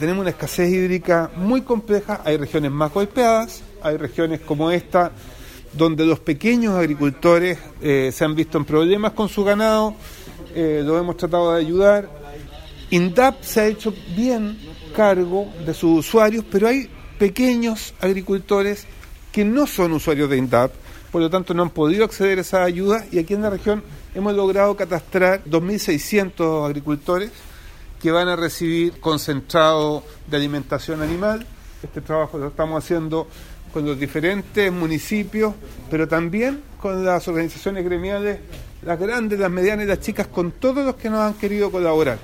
tenemos una escasez hídrica muy compleja. Hay regiones más golpeadas, hay regiones como esta, donde los pequeños agricultores se han visto en problemas con su ganado, los hemos tratado de ayudar. INDAP se ha hecho bien cargo de sus usuarios, pero hay pequeños agricultores que no son usuarios de INDAP, por lo tanto no han podido acceder a esas ayudas, y aquí en la región hemos logrado catastrar 2.600 agricultores que van a recibir concentrado de alimentación animal. Este trabajo lo estamos haciendo con los diferentes municipios, pero también con las organizaciones gremiales, las grandes, las medianas y las chicas, con todos los que nos han querido colaborar.